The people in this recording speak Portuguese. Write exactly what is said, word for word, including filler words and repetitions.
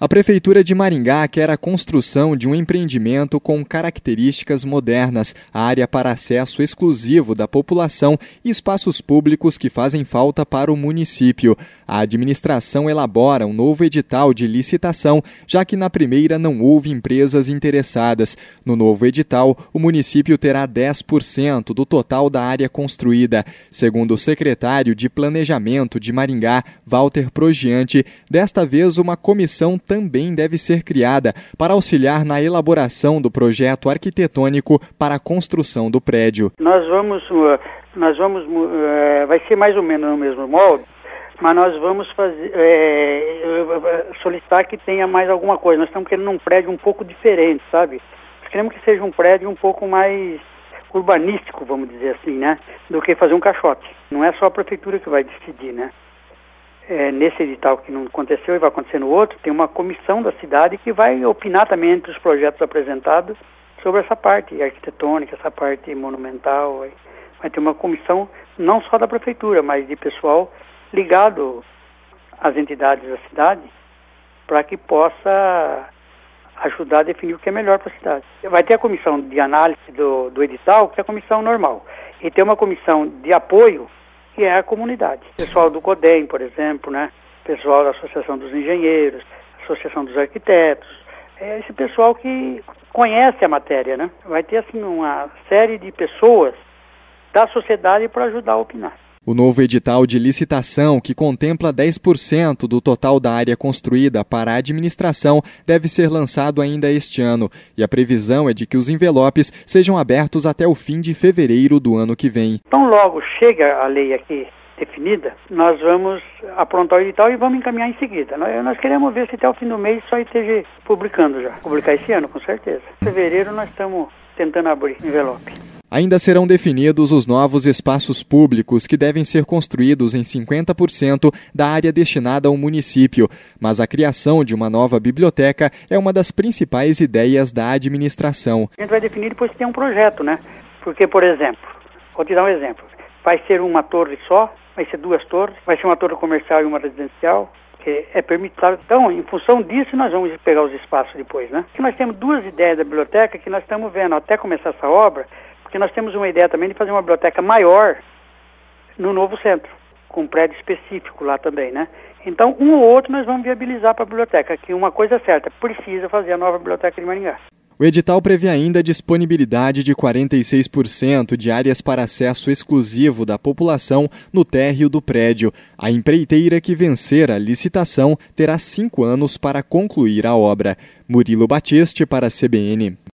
A Prefeitura de Maringá quer a construção de um empreendimento com características modernas, área para acesso exclusivo da população e espaços públicos que fazem falta para o município. A administração elabora um novo edital de licitação, já que na primeira não houve empresas interessadas. No novo edital, o município terá dez por cento do total da área construída. Segundo o secretário de Planejamento de Maringá, Walter Progiante, desta vez uma comissão também deve ser criada para auxiliar na elaboração do projeto arquitetônico para a construção do prédio. Nós vamos, nós vamos, vai ser mais ou menos no mesmo molde, mas nós vamos fazer, é, solicitar que tenha mais alguma coisa. Nós estamos querendo um prédio um pouco diferente, sabe? Nós queremos que seja um prédio um pouco mais urbanístico, vamos dizer assim, né? Do que fazer um caixote. Não é só a prefeitura que vai decidir, né? É, nesse edital que não aconteceu e vai acontecer no outro, tem uma comissão da cidade que vai opinar também entre os projetos apresentados sobre essa parte arquitetônica, essa parte monumental. Vai, vai ter uma comissão não só da prefeitura, mas de pessoal ligado às entidades da cidade para que possa ajudar a definir o que é melhor para a cidade. Vai ter a comissão de análise do, do edital, que é a comissão normal, e tem uma comissão de apoio, que é a comunidade. Pessoal do CODEM, por exemplo, né? Pessoal da Associação dos Engenheiros, Associação dos Arquitetos, é esse pessoal que conhece a matéria, né? Vai ter, assim, uma série de pessoas da sociedade para ajudar a opinar. O novo edital de licitação, que contempla dez por cento do total da área construída para a administração, deve ser lançado ainda este ano. E a previsão é de que os envelopes sejam abertos até o fim de fevereiro do ano que vem. Então, logo chega a lei aqui definida, nós vamos aprontar o edital e vamos encaminhar em seguida. Nós, nós queremos ver se até o fim do mês só esteja publicando já. Publicar esse ano, com certeza. Em fevereiro nós estamos tentando abrir o envelope. Ainda serão definidos os novos espaços públicos que devem ser construídos em cinquenta por cento da área destinada ao município, mas a criação de uma nova biblioteca é uma das principais ideias da administração. A gente vai definir depois que tem um projeto, né? Porque, por exemplo, vou te dar um exemplo, vai ser uma torre só, vai ser duas torres, vai ser uma torre comercial e uma residencial, que é permitido. Então, em função disso, nós vamos pegar os espaços depois, né? Porque nós temos duas ideias da biblioteca que nós estamos vendo até começar essa obra, porque nós temos uma ideia também de fazer uma biblioteca maior no novo centro, com um prédio específico lá também, né? Então, um ou outro nós vamos viabilizar para a biblioteca, que uma coisa é certa, precisa fazer a nova biblioteca de Maringá. O edital prevê ainda a disponibilidade de quarenta e seis por cento de áreas para acesso exclusivo da população no térreo do prédio. A empreiteira que vencer a licitação terá cinco anos para concluir a obra. Murilo Batiste para a C B N.